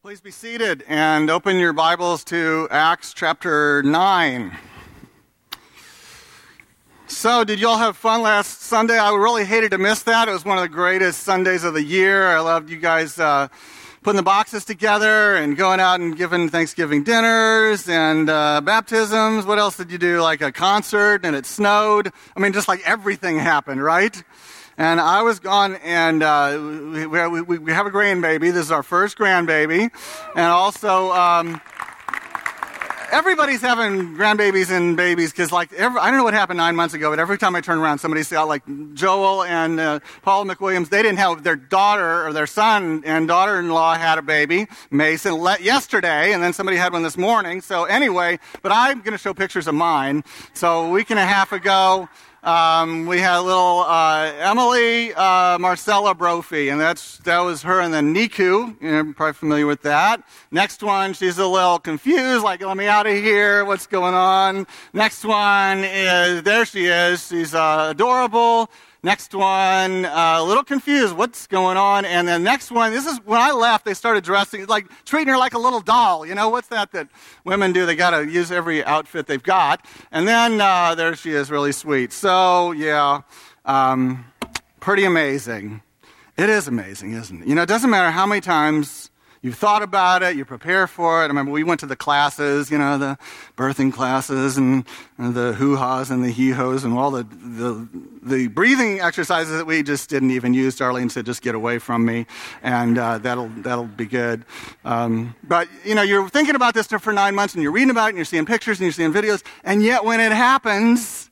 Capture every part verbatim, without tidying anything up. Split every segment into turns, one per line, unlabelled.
Please be seated and open your Bibles to Acts chapter nine. So, did y'all have fun last Sunday? I really hated to miss that. It was one of the greatest Sundays of the year. I loved you guys uh, putting the boxes together and going out and giving Thanksgiving dinners and uh, baptisms. What else did you do? Like a concert, and it snowed. I mean, just like everything happened, right? And I was gone, and uh, we, we, we have a grandbaby. This is our first grandbaby. And also, um, everybody's having grandbabies and babies because, like, every, I don't know what happened nine months ago, but every time I turn around, somebody said, like, Joel and uh, Paula McWilliams, they didn't have their daughter or their son and daughter-in-law had a baby, Mason, let, yesterday, and then somebody had one this morning. So anyway, but I'm going to show pictures of mine. So a week and a half ago, Um, we had a little uh, Emily uh, Marcella Brophy, and that's that was her in the N I C U. You're probably familiar with that. Next one, she's a little confused, like, let me out of here, what's going on? Next one is, there she is, she's uh, adorable. Next one, uh, a little confused, what's going on? And then next one, this is, when I left, they started dressing, like, treating her like a little doll. You know, what's that that women do? They got to use every outfit they've got. And then uh, there she is, really sweet. So, yeah, um, pretty amazing. It is amazing, isn't it? You know, it doesn't matter how many times you've thought about it, you prepare for it. I remember we went to the classes, you know, the birthing classes and, and the hoo-haws and the hee-hoos and all the, the the breathing exercises that we just didn't even use. Darlene said, just get away from me, and uh, that'll that'll be good. Um, but, you know, you're thinking about this for nine months, and you're reading about it, and you're seeing pictures, and you're seeing videos, and yet when it happens,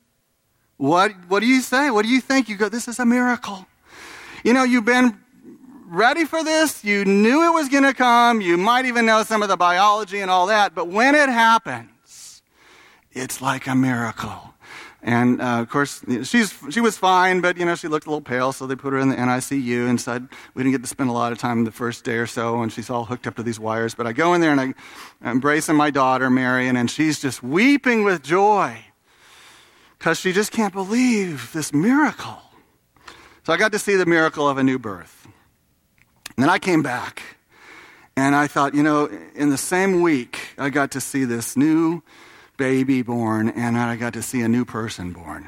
what what do you say? What do you think? You go, this is a miracle. You know, you've been ready for this. You knew it was going to come. You might even know some of the biology and all that. But when it happens, it's like a miracle. And, uh, of course, she's she was fine, but, you know, she looked a little pale, so they put her in the N I C U and said we didn't get to spend a lot of time the first day or so, and she's all hooked up to these wires. But I go in there, and I, I'm embracing my daughter, Marion, and she's just weeping with joy because she just can't believe this miracle. So I got to see the miracle of a new birth. And then I came back, and I thought, you know, in the same week, I got to see this new baby born, and I got to see a new person born.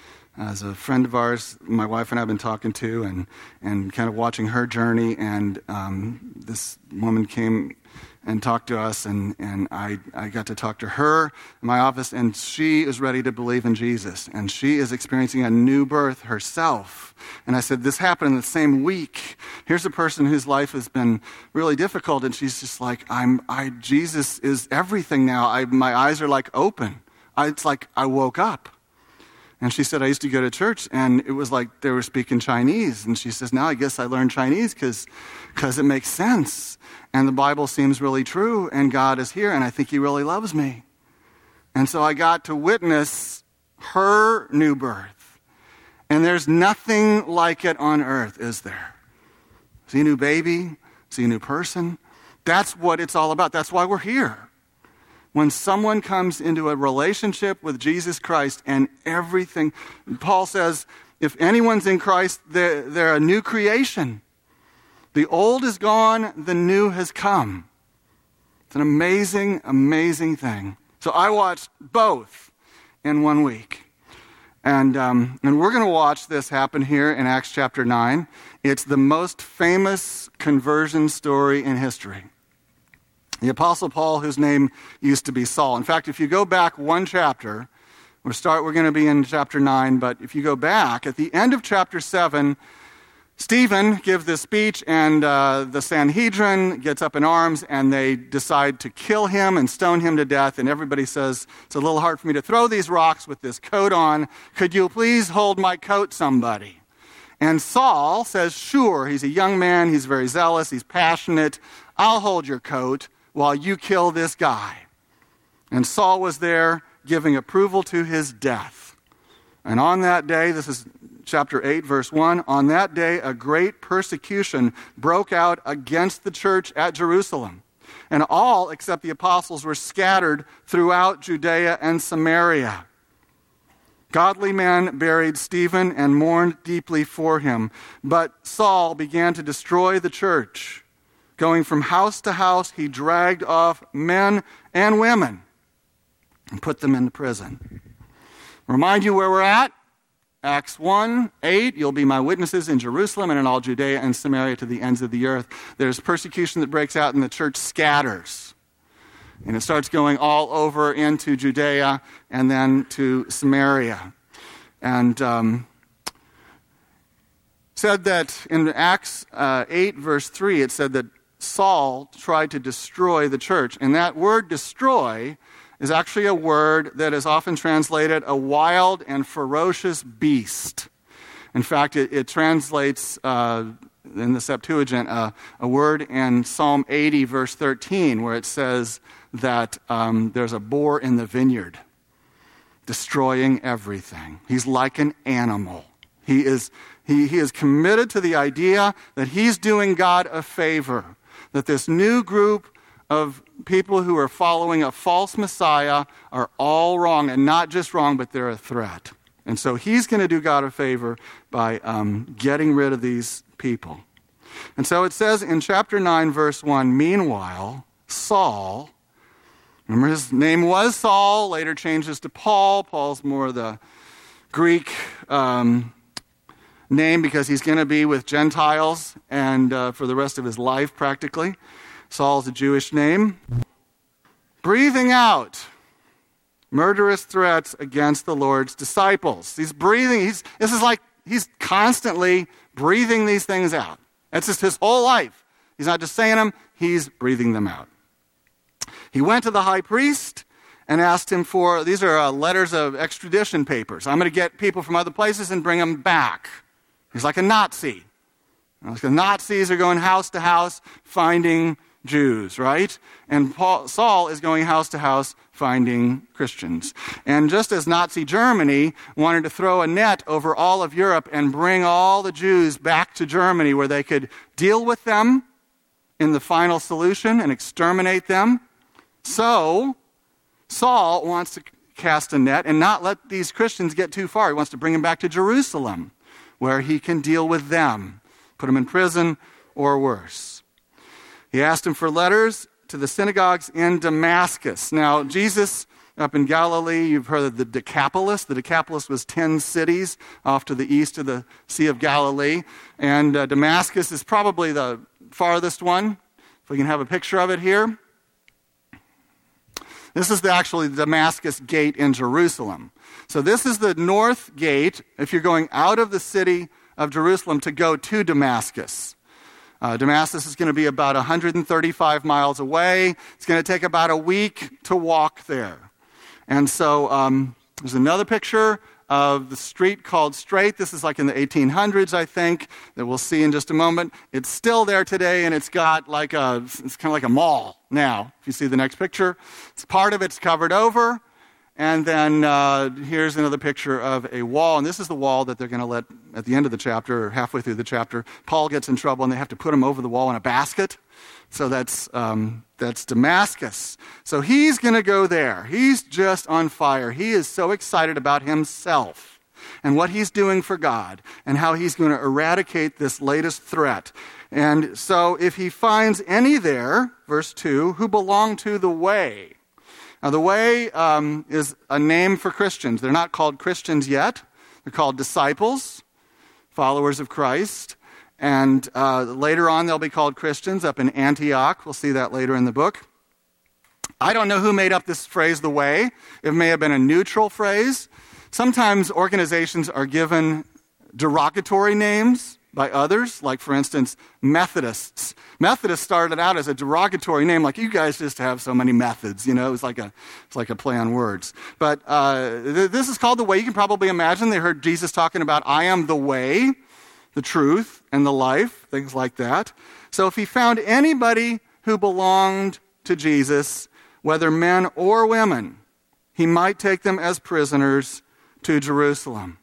As a friend of ours, my wife and I have been talking to, and, and kind of watching her journey, and um, this woman came and talked to us, and, and I, I got to talk to her in my office, and she is ready to believe in Jesus, and she is experiencing a new birth herself. And I said, this happened in the same week. Here's a person whose life has been really difficult, and she's just like, I'm, I, Jesus is everything now. I, my eyes are like open. I, it's like I woke up. And she said, I used to go to church, and it was like they were speaking Chinese. And she says, now I guess I learned Chinese because because it makes sense. And the Bible seems really true, and God is here, and I think he really loves me. And so I got to witness her new birth. And there's nothing like it on earth, is there? See a new baby, see a new person. That's what it's all about. That's why we're here. When someone comes into a relationship with Jesus Christ and everything, Paul says, if anyone's in Christ, they're, they're a new creation. The old is gone, the new has come. It's an amazing, amazing thing. So I watched both in one week. And, um, and we're going to watch this happen here in Acts chapter nine. It's the most famous conversion story in history. The Apostle Paul, whose name used to be Saul. In fact, if you go back one chapter, we'll start, we're going to be in chapter nine, but if you go back, at the end of chapter seven, Stephen gives this speech, and uh, the Sanhedrin gets up in arms, and they decide to kill him and stone him to death, and everybody says, it's a little hard for me to throw these rocks with this coat on. Could you please hold my coat, somebody? And Saul says, sure. He's a young man. He's very zealous. He's passionate. I'll hold your coat while you kill this guy. And Saul was there giving approval to his death. And on that day, this is chapter eight, verse one, on that day a great persecution broke out against the church at Jerusalem. And all except the apostles were scattered throughout Judea and Samaria. Godly men buried Stephen and mourned deeply for him. But Saul began to destroy the church. Going from house to house, he dragged off men and women and put them into prison. Remind you where we're at. Acts one, eight, you'll be my witnesses in Jerusalem and in all Judea and Samaria to the ends of the earth. There's persecution that breaks out and the church scatters. And it starts going all over into Judea and then to Samaria. And um, said that in Acts uh, eight, verse three, it said that Saul tried to destroy the church. And that word destroy is actually a word that is often translated a wild and ferocious beast. In fact, it, it translates uh, in the Septuagint uh, a word in Psalm eighty, verse thirteen, where it says that um, there's a boar in the vineyard destroying everything. He's like an animal. He is, he, he is committed to the idea that he's doing God a favor, that this new group of people who are following a false Messiah are all wrong, and not just wrong, but they're a threat. And so he's going to do God a favor by um, getting rid of these people. And so it says in chapter nine, verse one, meanwhile, Saul, remember his name was Saul, later changes to Paul. Paul's more the Greek um, name because he's going to be with Gentiles and uh, for the rest of his life practically. Saul's a Jewish name. Breathing out murderous threats against the Lord's disciples. He's breathing, he's, this is like he's constantly breathing these things out. That's just his whole life. He's not just saying them, he's breathing them out. He went to the high priest and asked him for, these are uh, letters of extradition papers. I'm going to get people from other places and bring them back. He's like a Nazi. Like the Nazis are going house to house finding Jews, right? And Paul, Saul is going house to house finding Christians. And just as Nazi Germany wanted to throw a net over all of Europe and bring all the Jews back to Germany where they could deal with them in the final solution and exterminate them, so Saul wants to cast a net and not let these Christians get too far. He wants to bring them back to Jerusalem where he can deal with them, put them in prison or worse. He asked him for letters to the synagogues in Damascus. Now, Jesus, up in Galilee, you've heard of the Decapolis. The Decapolis was ten cities off to the east of the Sea of Galilee. And uh, Damascus is probably the farthest one. If we can have a picture of it here. This is the, actually the Damascus gate in Jerusalem. So this is the north gate if you're going out of the city of Jerusalem to go to Damascus. Uh, Damascus is going to be about one hundred thirty-five miles away. It's going to take about a week to walk there. And so um, there's another picture of the street called Straight. This is like in the eighteen hundreds, I think, that we'll see in just a moment. It's still there today, and it's got like a, it's kind of like a mall now, if you see the next picture. It's part of it's covered over. And then uh, here's another picture of a wall. And this is the wall that they're going to let, at the end of the chapter, or halfway through the chapter, Paul gets in trouble and they have to put him over the wall in a basket. So that's um, that's Damascus. So he's going to go there. He's just on fire. He is so excited about himself and what he's doing for God and how he's going to eradicate this latest threat. And so if he finds any there, verse two, who belong to the way. Now, the way um, is a name for Christians. They're not called Christians yet. They're called disciples, followers of Christ. And uh, later on, they'll be called Christians up in Antioch. We'll see that later in the book. I don't know who made up this phrase, the way. It may have been a neutral phrase. Sometimes organizations are given derogatory names by others, like, for instance, Methodists. Methodists started out as a derogatory name, like, you guys just have so many methods, you know, it's like a it's like a play on words. But uh, th- this is called the way. You can probably imagine they heard Jesus talking about, I am the way, the truth, and the life, things like that. So if he found anybody who belonged to Jesus, whether men or women, he might take them as prisoners to Jerusalem.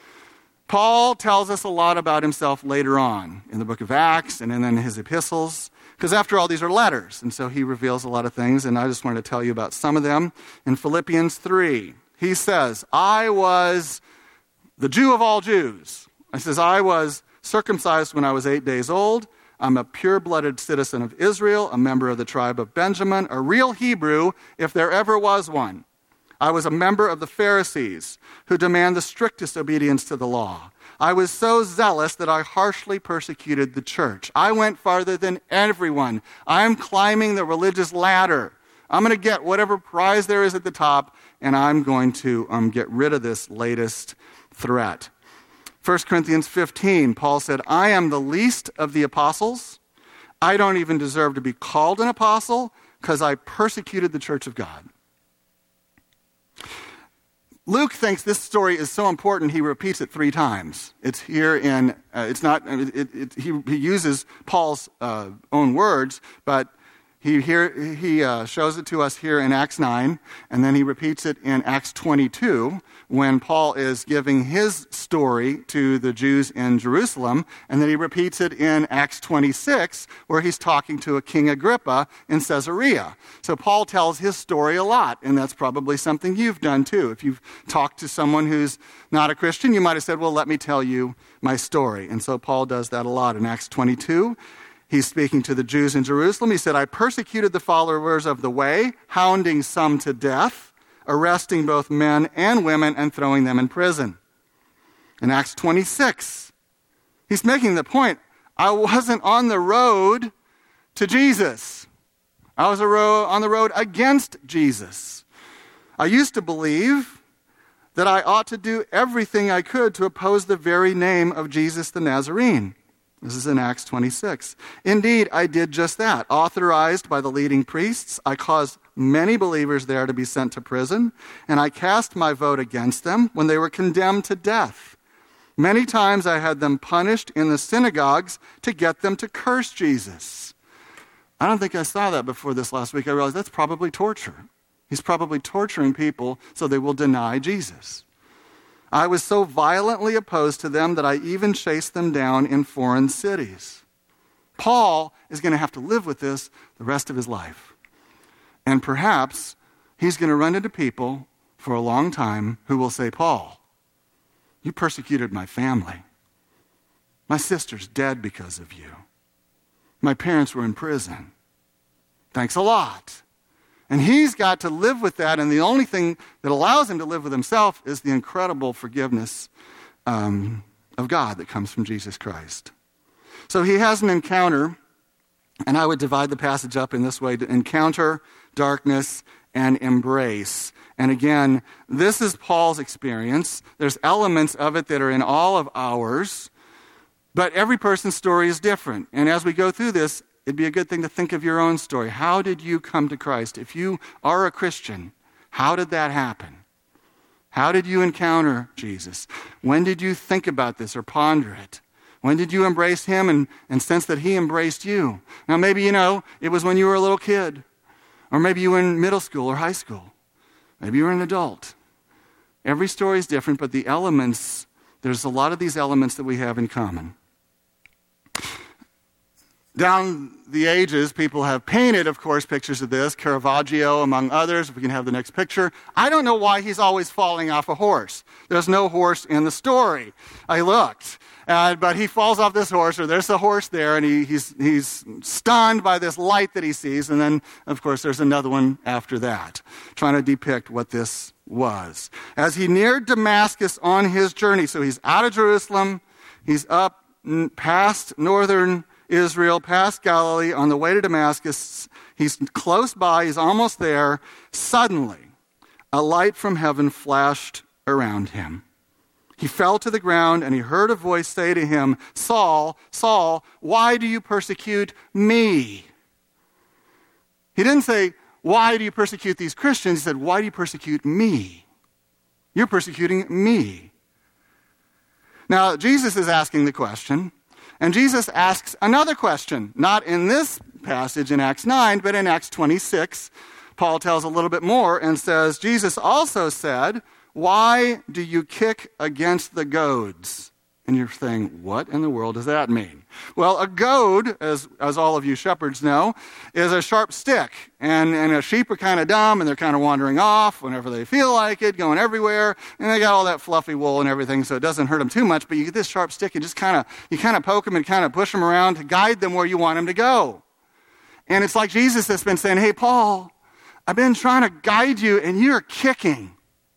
Paul tells us a lot about himself later on in the book of Acts and then in his epistles, because after all, these are letters, and so he reveals a lot of things, and I just wanted to tell you about some of them. In Philippians three, he says, I was the Jew of all Jews. He says, I was circumcised when I was eight days old. I'm a pure-blooded citizen of Israel, a member of the tribe of Benjamin, a real Hebrew, if there ever was one. I was a member of the Pharisees, who demand the strictest obedience to the law. I was so zealous that I harshly persecuted the church. I went farther than everyone. I'm climbing the religious ladder. I'm going to get whatever prize there is at the top, and I'm going to um, get rid of this latest threat. First Corinthians fifteen, Paul said, I am the least of the apostles. I don't even deserve to be called an apostle because I persecuted the church of God. Luke thinks this story is so important he repeats it three times. It's here in, uh, it's not, it, it, it, he, he uses Paul's uh, own words, but he, here, he uh, shows it to us here in Acts nine, and then he repeats it in Acts twenty-two when Paul is giving his story to the Jews in Jerusalem, and then he repeats it in Acts twenty-six where he's talking to a King Agrippa in Caesarea. So Paul tells his story a lot, and that's probably something you've done too. If you've talked to someone who's not a Christian, you might have said, well, let me tell you my story. And so Paul does that a lot. In Acts twenty-two, he's speaking to the Jews in Jerusalem. He said, I persecuted the followers of the way, hounding some to death, arresting both men and women and throwing them in prison. In Acts twenty-six, he's making the point, I wasn't on the road to Jesus. I was on the road against Jesus. I used to believe that I ought to do everything I could to oppose the very name of Jesus the Nazarene. This is in Acts twenty-six. Indeed, I did just that. Authorized by the leading priests, I caused many believers there to be sent to prison, and I cast my vote against them when they were condemned to death. Many times I had them punished in the synagogues to get them to curse Jesus. I don't think I saw that before this last week. I realized that's probably torture. He's probably torturing people so they will deny Jesus. I was so violently opposed to them that I even chased them down in foreign cities. Paul is going to have to live with this the rest of his life. And perhaps he's going to run into people for a long time who will say, Paul, you persecuted my family. My sister's dead because of you. My parents were in prison. Thanks a lot. And he's got to live with that, and the only thing that allows him to live with himself is the incredible forgiveness um, of God that comes from Jesus Christ. So he has an encounter, and I would divide the passage up in this way: to encounter, darkness, and embrace. And again, this is Paul's experience. There's elements of it that are in all of ours, but every person's story is different. And as we go through this, it'd be a good thing to think of your own story. How did you come to Christ? If you are a Christian, how did that happen? How did you encounter Jesus? When did you think about this or ponder it? When did you embrace him and, and sense that he embraced you? Now, maybe, you know, it was when you were a little kid. Or maybe you were in middle school or high school. Maybe you were an adult. Every story is different, but the elements, there's a lot of these elements that we have in common. Down the ages, people have painted, of course, pictures of this. Caravaggio, among others. If we can have the next picture. I don't know why he's always falling off a horse. There's no horse in the story. I looked. Uh, but he falls off this horse, or there's a horse there, and he, he's, he's stunned by this light that he sees. And then, of course, there's another one after that, trying to depict what this was. As he neared Damascus on his journey, so he's out of Jerusalem, he's up past northern Israel, past Galilee, on the way to Damascus. He's close by, he's almost there. Suddenly, a light from heaven flashed around him. He fell to the ground, and he heard a voice say to him, Saul, Saul, why do you persecute me? He didn't say, why do you persecute these Christians? He said, why do you persecute me? You're persecuting me. Now, Jesus is asking the question, and Jesus asks another question, not in this passage in Acts nine, but in Acts twenty-six. Paul tells a little bit more and says, Jesus also said, why do you kick against the goads? And you're saying, what in the world does that mean? Well, a goad, as, as all of you shepherds know, is a sharp stick. And, and a sheep are kind of dumb, and they're kind of wandering off whenever they feel like it, going everywhere. And they got all that fluffy wool and everything, so it doesn't hurt them too much. But you get this sharp stick, and just kind of you kind of poke them and kind of push them around to guide them where you want them to go. And it's like Jesus has been saying, hey, Paul, I've been trying to guide you, and you're kicking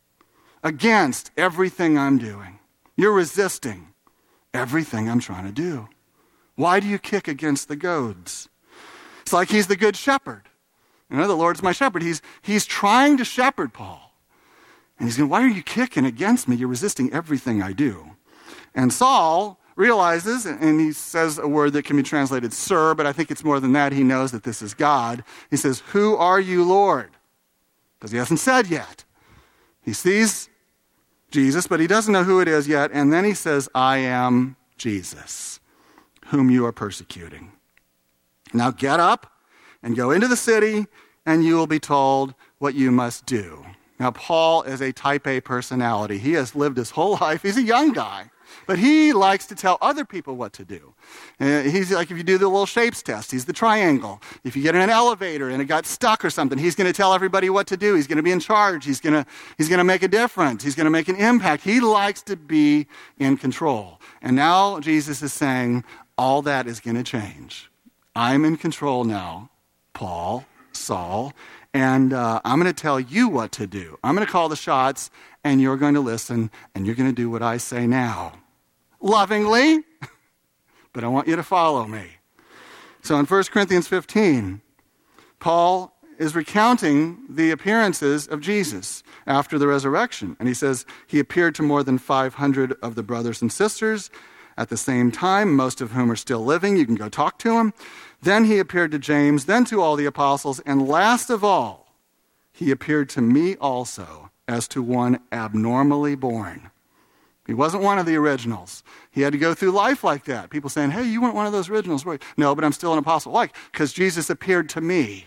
against everything I'm doing. You're resisting everything I'm trying to do. Why do you kick against the goads? It's like he's the good shepherd. You know, the Lord's my shepherd. He's, he's trying to shepherd Paul. And he's going, why are you kicking against me? You're resisting everything I do. And Saul realizes, and he says a word that can be translated sir, but I think it's more than that. He knows that this is God. He says, who are you, Lord? Because he hasn't said yet. He sees Jesus, but he doesn't know who it is yet. And then he says, I am Jesus, whom you are persecuting. Now get up and go into the city, and you will be told what you must do. Now, Paul is a type A personality. He has lived his whole life. He's a young guy, but he likes to tell other people what to do. Uh, he's like, if you do the little shapes test, he's the triangle. If you get in an elevator and it got stuck or something, he's going to tell everybody what to do. He's going to be in charge. He's going to, he's going to make a difference. He's going to make an impact. He likes to be in control. And now Jesus is saying, all that is going to change. I'm in control now, Paul, Saul, and uh, I'm going to tell you what to do. I'm going to call the shots, and you're going to listen, and you're going to do what I say now. Lovingly, but I want you to follow me. So in First Corinthians fifteen, Paul is recounting the appearances of Jesus after the resurrection. And he says he appeared to more than five hundred of the brothers and sisters at the same time, most of whom are still living. You can go talk to them. Then he appeared to James, then to all the apostles, and last of all, he appeared to me also as to one abnormally born. He wasn't one of the originals. He had to go through life like that. People saying, hey, you weren't one of those originals, were you? No, but I'm still an apostle. Why? Because Jesus appeared to me.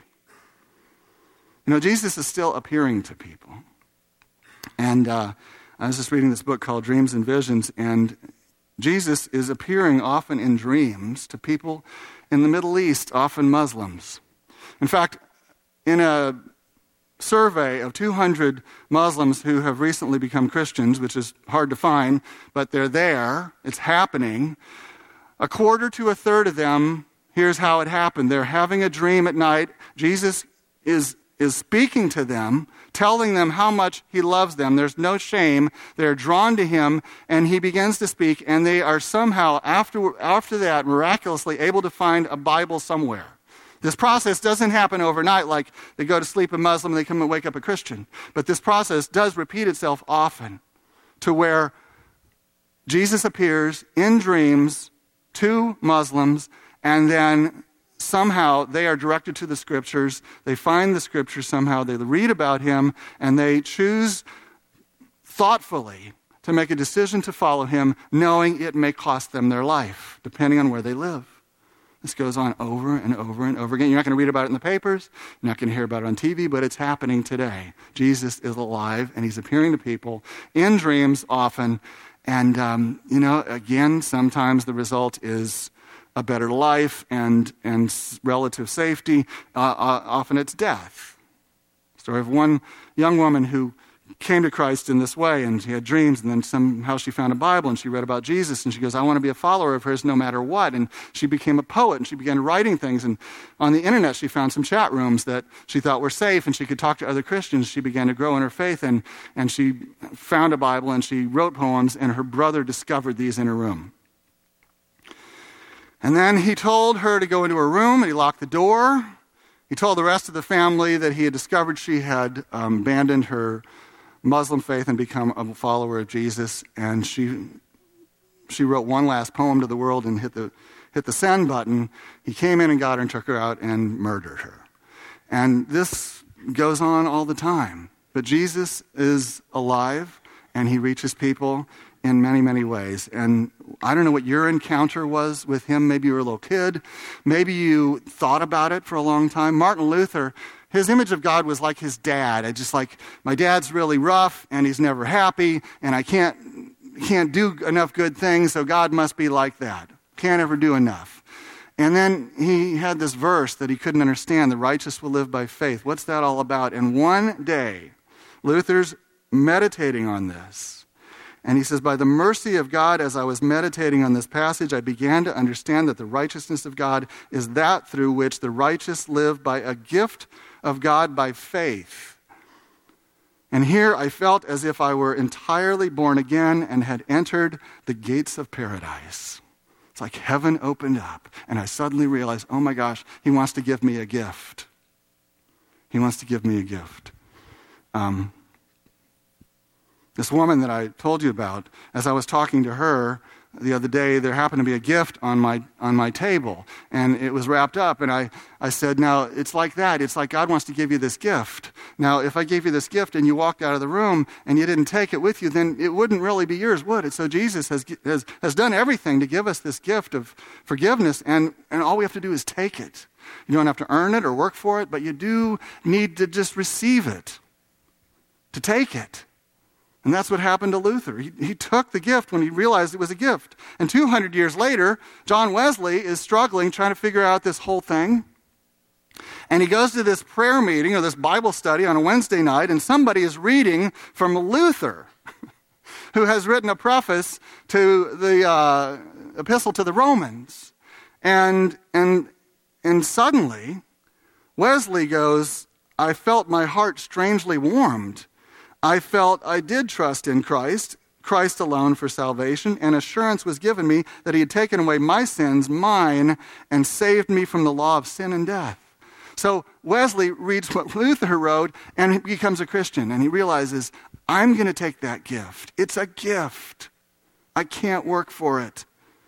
You know, Jesus is still appearing to people. And uh, I was just reading this book called Dreams and Visions, and Jesus is appearing often in dreams to people in the Middle East, often Muslims. In fact, in a survey of two hundred Muslims who have recently become Christians, which is hard to find, but they're there, it's happening, a quarter to a third of them, here's how it happened. They're having a dream at night. Jesus is is speaking to them, telling them how much he loves them. There's no shame. They're drawn to him, and he begins to speak, and they are somehow, after, after that, miraculously able to find a Bible somewhere. This process doesn't happen overnight, like they go to sleep a Muslim and they come and wake up a Christian. But this process does repeat itself often, to where Jesus appears in dreams to Muslims, and then somehow they are directed to the scriptures. They find the scriptures somehow. They read about him, and they choose thoughtfully to make a decision to follow him, knowing it may cost them their life, depending on where they live. This goes on over and over and over again. You're not going to read about it in the papers. You're not going to hear about it on T V, but it's happening today. Jesus is alive, and he's appearing to people in dreams often. And, um, you know, again, sometimes the result is a better life and, and relative safety. Uh, uh, often it's death. Story of one young woman who came to Christ in this way, and she had dreams, and then somehow she found a Bible, and she read about Jesus, and she goes, I want to be a follower of hers no matter what. And she became a poet, and she began writing things, and on the internet she found some chat rooms that she thought were safe, and she could talk to other Christians. She began to grow in her faith, and, and she found a Bible, and she wrote poems, and her brother discovered these in her room. And then he told her to go into her room, and he locked the door. He told the rest of the family that he had discovered she had um, abandoned her Muslim faith and become a follower of Jesus, and she she wrote one last poem to the world and hit the hit the send button. He came in and got her and took her out and murdered her. And this goes on all the time. But Jesus is alive, and he reaches people in many, many ways. And I don't know what your encounter was with him. Maybe you were a little kid. Maybe you thought about it for a long time. Martin Luther, his image of God was like his dad. I just like, my dad's really rough, and he's never happy, and I can't can't do enough good things, so God must be like that. Can't ever do enough. And then he had this verse that he couldn't understand, the righteous will live by faith. What's that all about? And one day, Luther's meditating on this. And he says, by the mercy of God, as I was meditating on this passage, I began to understand that the righteousness of God is that through which the righteous live by a gift of God by faith. And here I felt as if I were entirely born again and had entered the gates of paradise. It's like heaven opened up, and I suddenly realized, oh my gosh, he wants to give me a gift. He wants to give me a gift. Um, this woman that I told you about, as I was talking to her the other day, there happened to be a gift on my on my table, and it was wrapped up, and I, I said, now, it's like that. It's like God wants to give you this gift. Now, if I gave you this gift and you walked out of the room and you didn't take it with you, then it wouldn't really be yours, would it? So Jesus has has, has done everything to give us this gift of forgiveness, and, and all we have to do is take it. You don't have to earn it or work for it, but you do need to just receive it, to take it. And that's what happened to Luther. He, he took the gift when he realized it was a gift. And two hundred years later, John Wesley is struggling, trying to figure out this whole thing. And he goes to this prayer meeting or this Bible study on a Wednesday night, and somebody is reading from Luther, who has written a preface to the uh, epistle to the Romans. And, and, and suddenly, Wesley goes, I felt my heart strangely warmed. I felt I did trust in Christ, Christ alone for salvation, and assurance was given me that he had taken away my sins, mine, and saved me from the law of sin and death. So Wesley reads what Luther wrote, and he becomes a Christian, and he realizes, I'm going to take that gift. It's a gift. I can't work for it.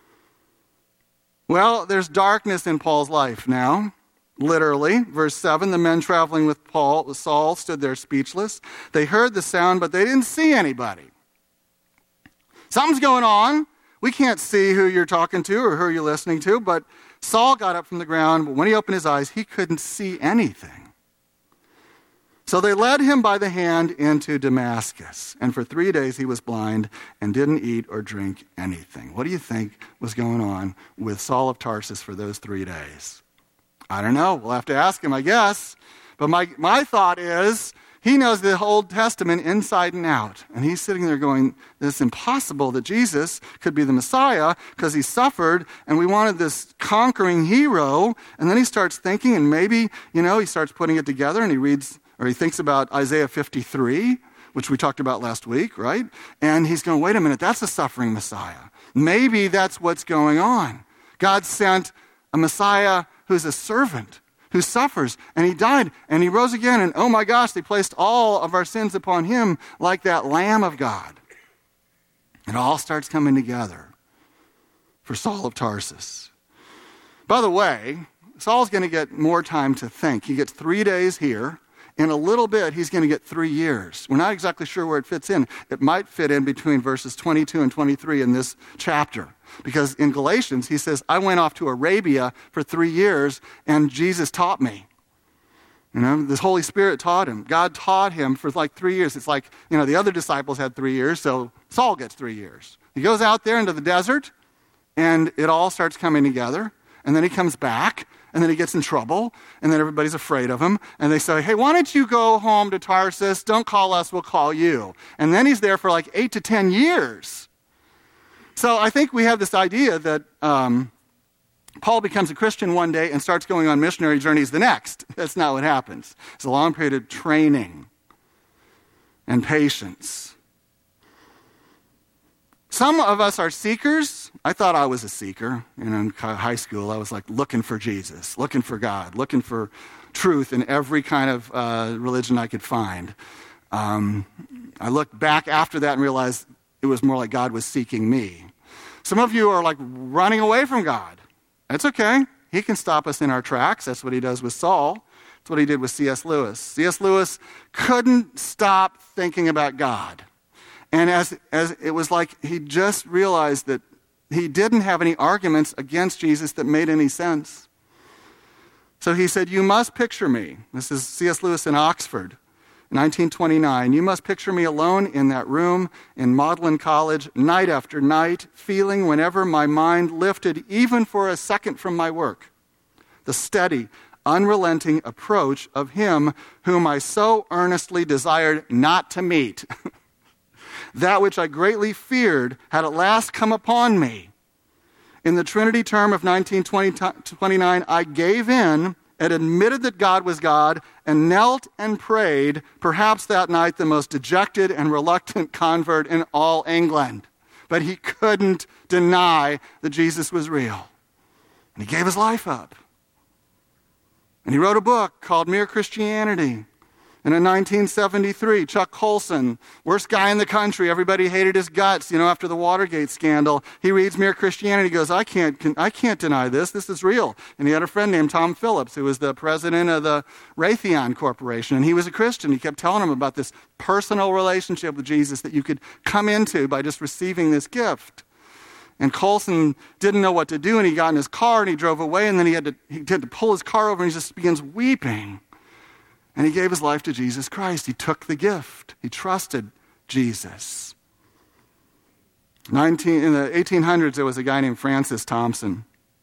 Well, there's darkness in Paul's life now. Literally, verse seven, the men traveling with Paul, with Saul, stood there speechless. They heard the sound, but they didn't see anybody. Something's going on. We can't see who you're talking to or who you're listening to, but Saul got up from the ground, but when he opened his eyes, he couldn't see anything. So they led him by the hand into Damascus, and for three days he was blind and didn't eat or drink anything. What do you think was going on with Saul of Tarsus for those three days? I don't know. We'll have to ask him, I guess. But my, my thought is, he knows the Old Testament inside and out. And he's sitting there going, it's impossible that Jesus could be the Messiah because he suffered and we wanted this conquering hero. And then he starts thinking, and maybe, you know, he starts putting it together and he reads, or he thinks about Isaiah fifty-three, which we talked about last week, right? And he's going, wait a minute, that's a suffering Messiah. Maybe that's what's going on. God sent a Messiah who's a servant, who suffers, and he died, and he rose again, and oh my gosh, they placed all of our sins upon him like that Lamb of God. It all starts coming together for Saul of Tarsus. By the way, Saul's going to get more time to think. He gets three days here. In a little bit, he's going to get three years. We're not exactly sure where it fits in. It might fit in between verses twenty-two and twenty-three in this chapter. Because in Galatians, he says, I went off to Arabia for three years, and Jesus taught me. You know, the Holy Spirit taught him. God taught him for like three years. It's like, you know, the other disciples had three years, so Saul gets three years. He goes out there into the desert, and it all starts coming together. And then he comes back, and then he gets in trouble, and then everybody's afraid of him. And they say, hey, why don't you go home to Tarsus? Don't call us, we'll call you. And then he's there for like eight to ten years. So I think we have this idea that um, Paul becomes a Christian one day and starts going on missionary journeys the next. That's not what happens. It's a long period of training and patience. Some of us are seekers. I thought I was a seeker. You know, in high school, I was like looking for Jesus, looking for God, looking for truth in every kind of uh, religion I could find. Um, I looked back after that and realized it was more like God was seeking me. Some of you are like running away from God. That's okay. He can stop us in our tracks. That's what he does with Saul. That's what he did with C S Lewis. C S Lewis couldn't stop thinking about God. And as, as it was like he just realized that he didn't have any arguments against Jesus that made any sense. So he said, you must picture me. This is C S Lewis in Oxford. nineteen twenty-nine, you must picture me alone in that room in Magdalen College, night after night, feeling whenever my mind lifted, even for a second from my work, the steady, unrelenting approach of him whom I so earnestly desired not to meet. That which I greatly feared had at last come upon me. In the Trinity term of nineteen twenty-nine, I gave in and admitted that God was God and knelt and prayed, perhaps that night the most dejected and reluctant convert in all England. But he couldn't deny that Jesus was real. And he gave his life up. And he wrote a book called Mere Christianity. And in nineteen seventy-three, Chuck Colson, worst guy in the country, everybody hated his guts, you know, after the Watergate scandal, he reads Mere Christianity, he goes, I can't, I can't deny this, this is real. And he had a friend named Tom Phillips, who was the president of the Raytheon Corporation, and he was a Christian. He kept telling him about this personal relationship with Jesus that you could come into by just receiving this gift. And Colson didn't know what to do, and he got in his car, and he drove away, and then he had to, he had to pull his car over, and he just begins weeping. And he gave his life to Jesus Christ. He took the gift. He trusted Jesus. nineteen, in the eighteen hundreds, there was a guy named Francis Thompson.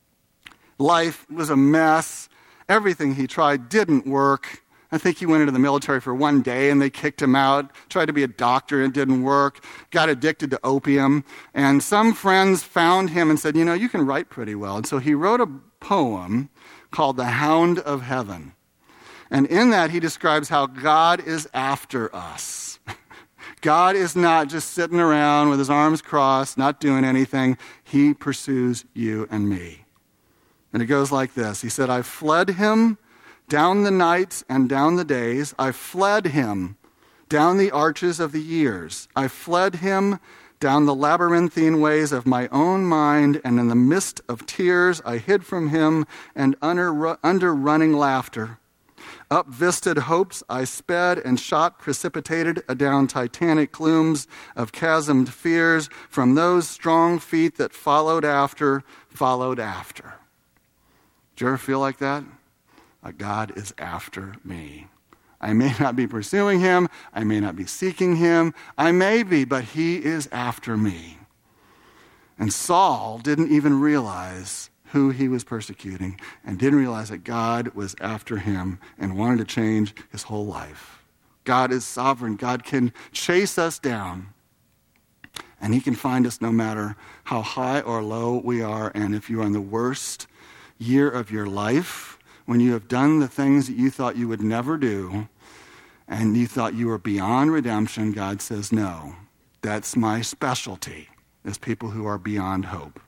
Life was a mess. Everything he tried didn't work. I think he went into the military for one day and they kicked him out. Tried to be a doctor and it didn't work. Got addicted to opium. And some friends found him and said, you know, you can write pretty well. And so he wrote a poem called The Hound of Heaven. And in that, he describes how God is after us. God is not just sitting around with his arms crossed, not doing anything. He pursues you and me. And it goes like this. He said, I fled him down the nights and down the days. I fled him down the arches of the years. I fled him down the labyrinthine ways of my own mind, and in the mist of tears, I hid from him and under, under running laughter. Up vistaed hopes I sped and shot precipitated adown titanic glooms of chasmed fears from those strong feet that followed after, followed after. Do you ever feel like that? Like God is after me. I may not be pursuing him. I may not be seeking him. I may be, but he is after me. And Saul didn't even realize who he was persecuting and didn't realize that God was after him and wanted to change his whole life. God is sovereign. God can chase us down and he can find us no matter how high or low we are. And if you are in the worst year of your life, when you have done the things that you thought you would never do and you thought you were beyond redemption, God says, no, that's my specialty, is people who are beyond hope.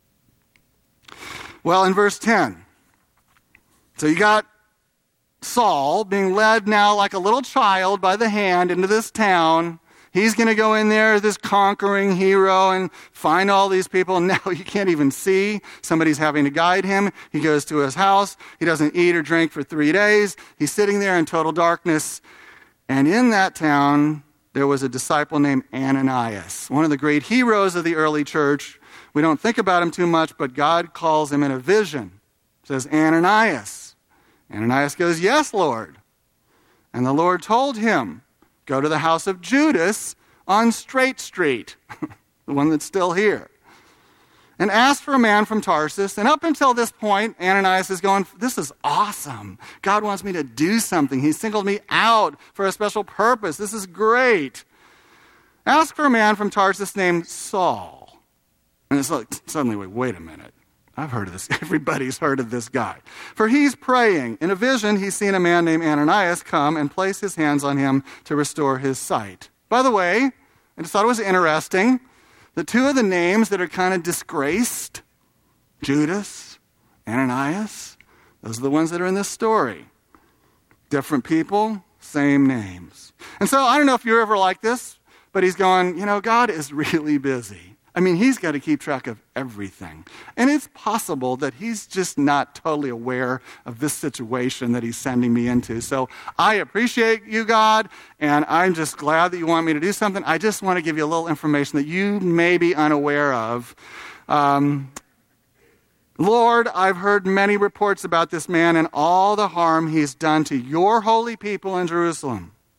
Well, in verse ten, so you got Saul being led now like a little child by the hand into this town. He's going to go in there, this conquering hero, and find all these people. Now he can't even see. Somebody's having to guide him. He goes to his house. He doesn't eat or drink for three days. He's sitting there in total darkness. And in that town, there was a disciple named Ananias, one of the great heroes of the early church. We don't think about him too much, but God calls him in a vision. It says, Ananias. Ananias goes, yes, Lord. And the Lord told him, go to the house of Judas on Straight Street, the one that's still here, and ask for a man from Tarsus. And up until this point, Ananias is going, this is awesome. God wants me to do something. He singled me out for a special purpose. This is great. Ask for a man from Tarsus named Saul. And it's like, suddenly, wait, wait a minute. I've heard of this. Everybody's heard of this guy. For he's praying. In a vision, he's seen a man named Ananias come and place his hands on him to restore his sight. By the way, I just thought it was interesting. The two of the names that are kind of disgraced, Judas, Ananias, those are the ones that are in this story. Different people, same names. And so I don't know if you're ever like this, but he's going, you know, God is really busy. I mean, he's got to keep track of everything. And it's possible that he's just not totally aware of this situation that he's sending me into. So I appreciate you, God, and I'm just glad that you want me to do something. I just want to give you a little information that you may be unaware of. Um, Lord, I've heard many reports about this man and all the harm he's done to your holy people in Jerusalem.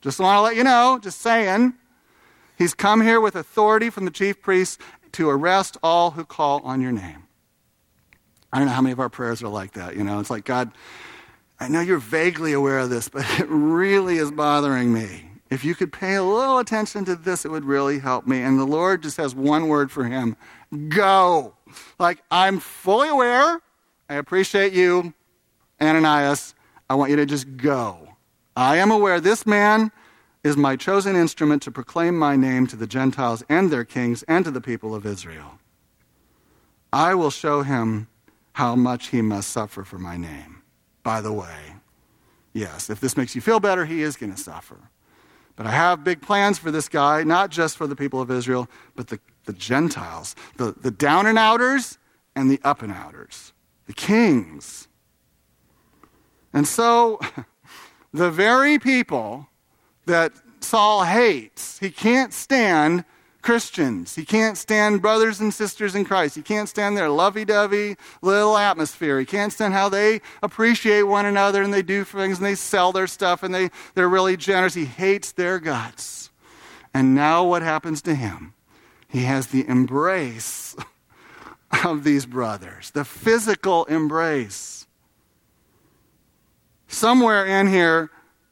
Just want to let you know, just saying. He's come here with authority from the chief priests to arrest all who call on your name. I don't know how many of our prayers are like that. You know, it's like, God, I know you're vaguely aware of this, but it really is bothering me. If you could pay a little attention to this, it would really help me. And the Lord just has one word for him: go. Like, I'm fully aware. I appreciate you, Ananias. I want you to just go. I am aware this man is my chosen instrument to proclaim my name to the Gentiles and their kings and to the people of Israel. I will show him how much he must suffer for my name. By the way, yes, if this makes you feel better, he is going to suffer. But I have big plans for this guy, not just for the people of Israel, but the, the Gentiles, the, the down and outers and the up and outers, the kings. And so the very people that Saul hates, he can't stand Christians. He can't stand brothers and sisters in Christ. He can't stand their lovey-dovey little atmosphere. He can't stand how they appreciate one another and they do things and they sell their stuff and they, they're really generous. He hates their guts. And now what happens to him? He has the embrace of these brothers, the physical embrace. Somewhere in here,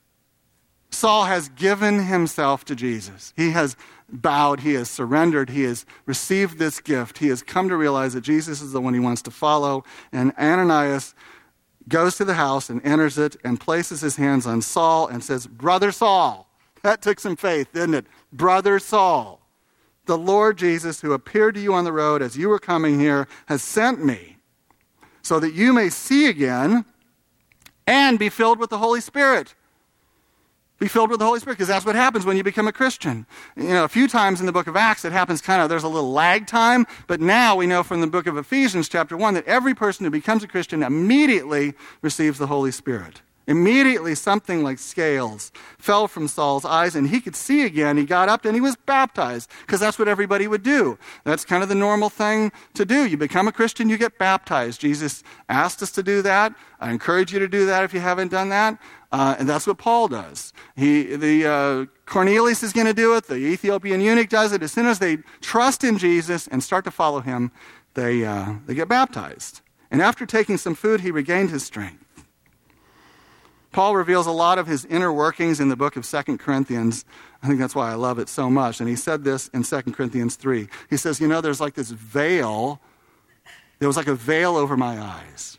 Saul has given himself to Jesus. He has bowed, he has surrendered, he has received this gift. He has come to realize that Jesus is the one he wants to follow. And Ananias goes to the house and enters it and places his hands on Saul and says, Brother Saul. That took some faith, didn't it? Brother Saul, the Lord Jesus, who appeared to you on the road as you were coming here, has sent me so that you may see again and be filled with the Holy Spirit. Be filled with the Holy Spirit, because that's what happens when you become a Christian. You know, a few times in the book of Acts, it happens kind of, there's a little lag time, but now we know from the book of Ephesians, chapter one, that every person who becomes a Christian immediately receives the Holy Spirit. Immediately, something like scales fell from Saul's eyes, and he could see again. He got up and he was baptized, because that's what everybody would do. That's kind of the normal thing to do. You become a Christian, you get baptized. Jesus asked us to do that. I encourage you to do that if you haven't done that. Uh, and that's what Paul does. He, the uh, Cornelius is going to do it. The Ethiopian eunuch does it. As soon as they trust in Jesus and start to follow him, they uh, they get baptized. And after taking some food, he regained his strength. Paul reveals a lot of his inner workings in the book of Second Corinthians. I think that's why I love it so much. And he said this in Second Corinthians three. He says, you know, there's like this veil. There was like a veil over my eyes.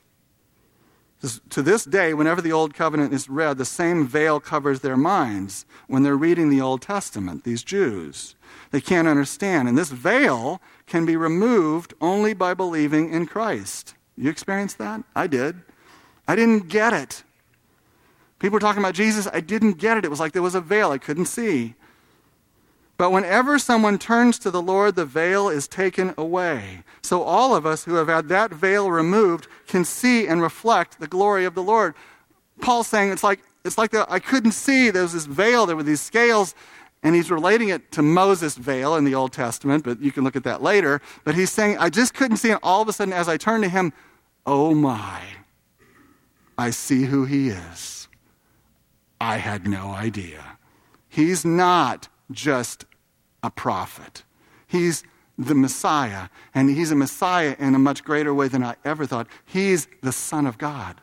To this day, whenever the Old Covenant is read, the same veil covers their minds when they're reading the Old Testament, these Jews. They can't understand. And this veil can be removed only by believing in Christ. You experienced that? I did. I didn't get it. People were talking about Jesus. I didn't get it. It was like there was a veil I couldn't see. But whenever someone turns to the Lord, the veil is taken away. So all of us who have had that veil removed can see and reflect the glory of the Lord. Paul's saying it's like it's like the, I couldn't see. There was this veil. There were these scales. And he's relating it to Moses' veil in the Old Testament, but you can look at that later. But he's saying, I just couldn't see. And all of a sudden, as I turned to him, oh my, I see who he is. I had no idea. He's not just a prophet. He's the Messiah, and he's a Messiah in a much greater way than I ever thought. He's the Son of God.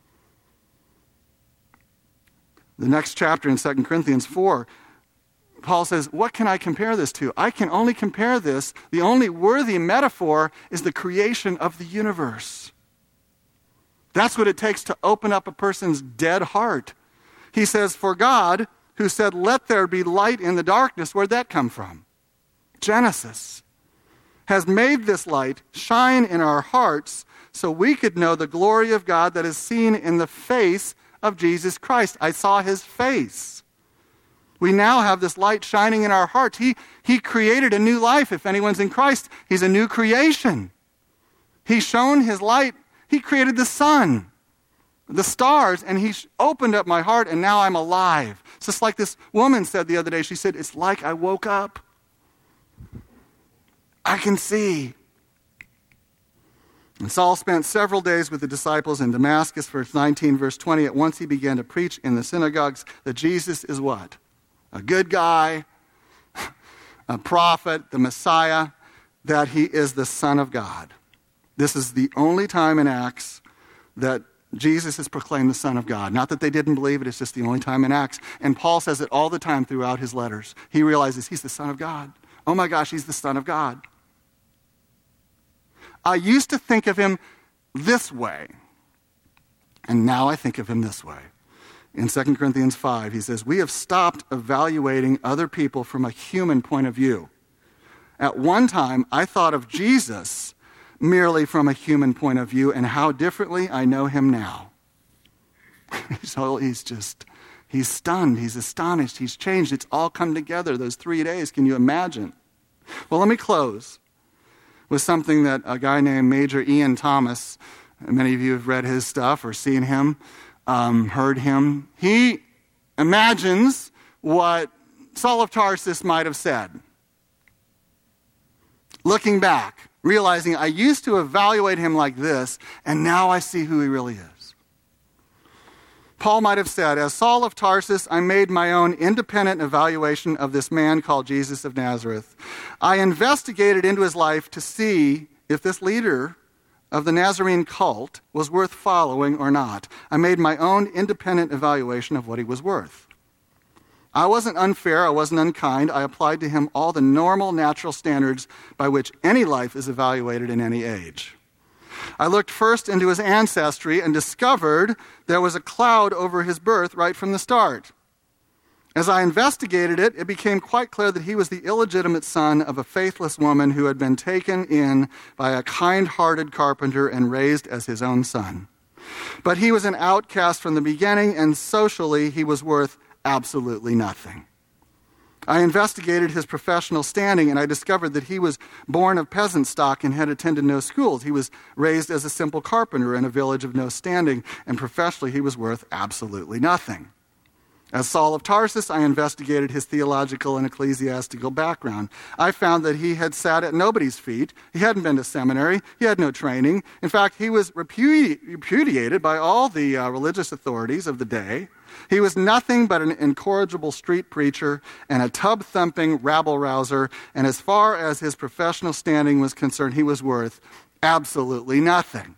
The next chapter in Second Corinthians four, Paul says, what can I compare this to? I can only compare this, the only worthy metaphor is the creation of the universe. That's what it takes to open up a person's dead heart. He says, for God, who said, let there be light in the darkness, where'd that come from? Genesis. Has made this light shine in our hearts so we could know the glory of God that is seen in the face of Jesus Christ. I saw his face. We now have this light shining in our hearts. He, he created a new life. If anyone's in Christ, he's a new creation. He's shown his light. He created the sun, the stars, and he opened up my heart, and now I'm alive. It's just like this woman said the other day. She said, it's like I woke up. I can see. And Saul spent several days with the disciples in Damascus, verse nineteen, verse twenty. At once he began to preach in the synagogues that Jesus is what? a good guy, a prophet, the Messiah, that he is the Son of God. This is the only time in Acts that Jesus is proclaimed the Son of God. Not that they didn't believe it, it's just the only time in Acts. And Paul says it all the time throughout his letters. He realizes he's the Son of God. Oh my gosh, he's the Son of God. I used to think of him this way, and now I think of him this way. In Second Corinthians five, he says, we have stopped evaluating other people from a human point of view. At one time, I thought of Jesus merely from a human point of view, and how differently I know him now. So he's just, he's stunned, he's astonished, he's changed. It's all come together those three days. Can you imagine? Well, let me close with something that a guy named Major Ian Thomas, many of you have read his stuff or seen him, um, heard him. He imagines what Saul of Tarsus might have said. Looking back, realizing I used to evaluate him like this, and now I see who he really is. Paul might have said, as Saul of Tarsus, I made my own independent evaluation of this man called Jesus of Nazareth. I investigated into his life to see if this leader of the Nazarene cult was worth following or not. I made my own independent evaluation of what he was worth. I wasn't unfair, I wasn't unkind. I applied to him all the normal, natural standards by which any life is evaluated in any age. I looked first into his ancestry and discovered there was a cloud over his birth right from the start. As I investigated it, it became quite clear that he was the illegitimate son of a faithless woman who had been taken in by a kind-hearted carpenter and raised as his own son. But he was an outcast from the beginning, and socially he was worth absolutely nothing. I investigated his professional standing, and I discovered that he was born of peasant stock and had attended no schools. He was raised as a simple carpenter in a village of no standing, and professionally he was worth absolutely nothing. As Saul of Tarsus, I investigated his theological and ecclesiastical background. I found that he had sat at nobody's feet. He hadn't been to seminary. He had no training. In fact, he was repudi- repudiated by all the uh, religious authorities of the day. He was nothing but an incorrigible street preacher and a tub-thumping rabble-rouser, and as far as his professional standing was concerned, he was worth absolutely nothing.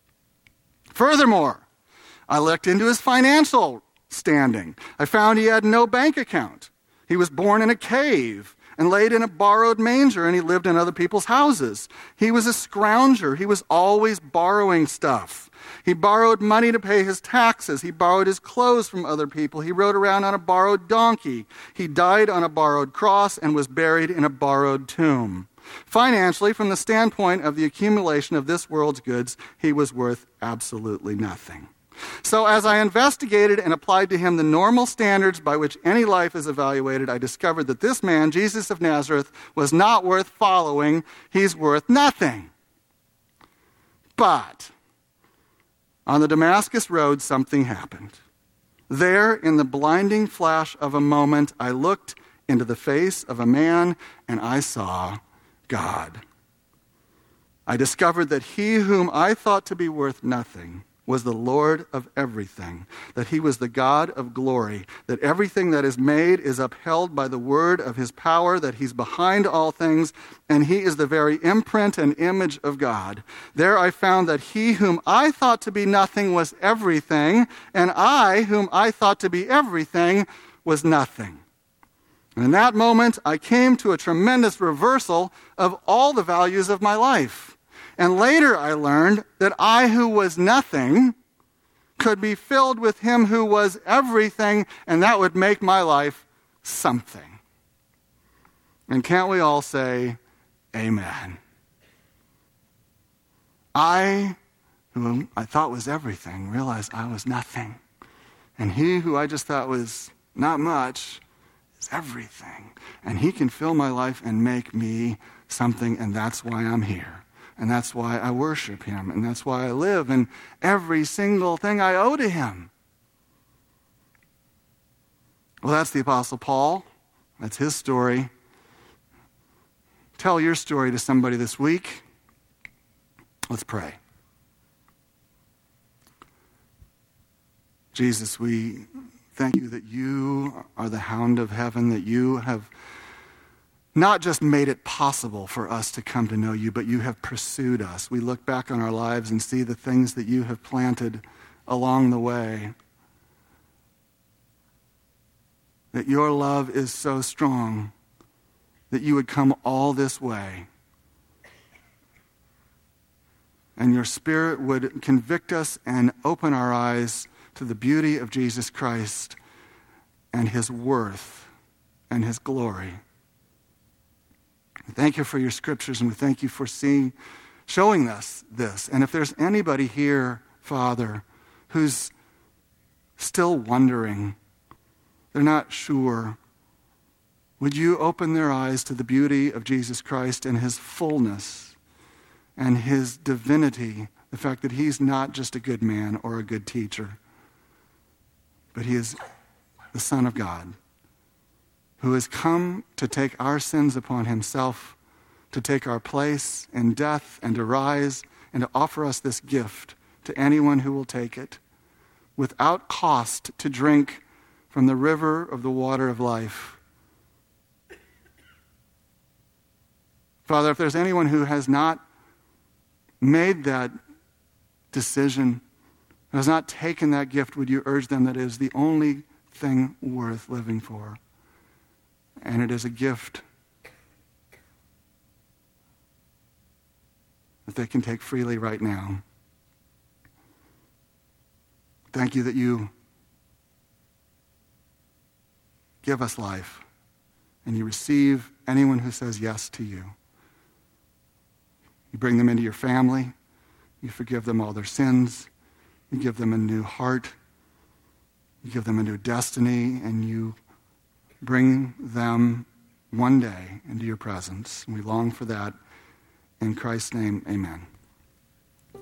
Furthermore, I looked into his financial standing. I found he had no bank account. He was born in a cave and laid in a borrowed manger, and he lived in other people's houses. He was a scrounger. He was always borrowing stuff. He borrowed money to pay his taxes. He borrowed his clothes from other people. He rode around on a borrowed donkey. He died on a borrowed cross and was buried in a borrowed tomb. Financially, from the standpoint of the accumulation of this world's goods, he was worth absolutely nothing. So as I investigated and applied to him the normal standards by which any life is evaluated, I discovered that this man, Jesus of Nazareth, was not worth following. He's worth nothing. But on the Damascus Road, something happened. There, in the blinding flash of a moment, I looked into the face of a man, and I saw God. I discovered that he whom I thought to be worth nothing was the Lord of everything, that he was the God of glory, that everything that is made is upheld by the word of his power, that he's behind all things, and he is the very imprint and image of God. There I found that he whom I thought to be nothing was everything, and I, whom I thought to be everything, was nothing. And in that moment, I came to a tremendous reversal of all the values of my life. And later I learned that I who was nothing could be filled with him who was everything, and that would make my life something. And can't we all say, amen? I, who I thought was everything, realized I was nothing. And he who I just thought was not much is everything. And he can fill my life and make me something, and that's why I'm here. And that's why I worship him. And that's why I live. And every single thing I owe to him. Well, that's the Apostle Paul. That's his story. Tell your story to somebody this week. Let's pray. Jesus, we Thank you that you are the hound of heaven, that you have not just made it possible for us to come to know you, but you have pursued us. We look back on our lives and see the things that you have planted along the way. That your love is so strong that you would come all this way. And your Spirit would convict us and open our eyes to the beauty of Jesus Christ and his worth and his glory. Thank you for your scriptures, and we thank you for seeing, showing us this. And if there's anybody here, Father, who's still wondering, they're not sure, would you open their eyes to the beauty of Jesus Christ and his fullness and his divinity, the fact that he's not just a good man or a good teacher, but he is the Son of God, who has come to take our sins upon himself, to take our place in death and to rise and to offer us this gift to anyone who will take it, without cost, to drink from the river of the water of life. Father, if there's anyone who has not made that decision, has not taken that gift, would you urge them that it is the only thing worth living for? And it is a gift that they can take freely right now. Thank you that you give us life and you receive anyone who says yes to you. You bring them into your family. You forgive them all their sins. You give them a new heart. You give them a new destiny, and you bring them one day into your presence. And we long for that. In Christ's name, amen.